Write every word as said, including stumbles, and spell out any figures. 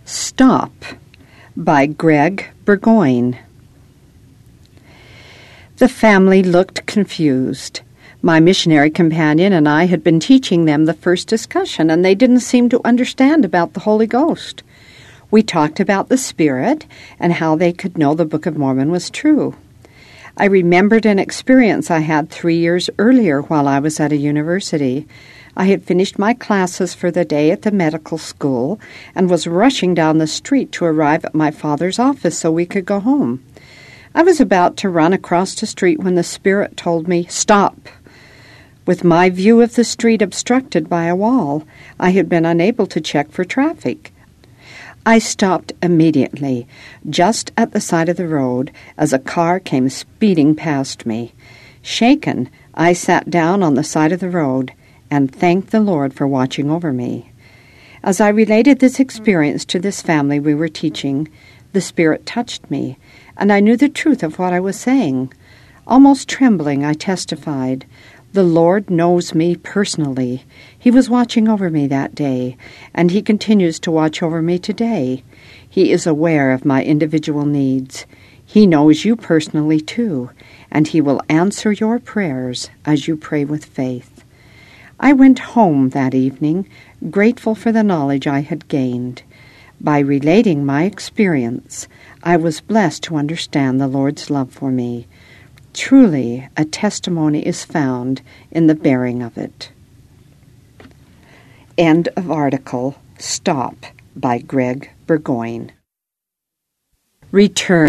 Stop by Greg Burgoyne. The family looked confused. My missionary companion and I had been teaching them the first discussion, and they didn't seem to understand about the Holy Ghost. We talked about the Spirit and how they could know the Book of Mormon was true. I remembered an experience I had three years earlier while I was at a university. I had finished my classes for the day at the medical school and was rushing down the street to arrive at my father's office so we could go home. I was about to run across the street when the Spirit told me, "Stop." With my view of the street obstructed by a wall, I had been unable to check for traffic. I stopped immediately, just at the side of the road, as a car came speeding past me. Shaken, I sat down on the side of the road and thanked the Lord for watching over me. As I related this experience to this family we were teaching, the Spirit touched me, and I knew the truth of what I was saying. Almost trembling, I testified, "The Lord knows me personally. He was watching over me that day, and He continues to watch over me today. He is aware of my individual needs. He knows you personally, too, and He will answer your prayers as you pray with faith." I went home that evening, grateful for the knowledge I had gained. By relating my experience, I was blessed to understand the Lord's love for me. Truly, a testimony is found in the bearing of it. End of article. Stop by Greg Burgoyne. Return.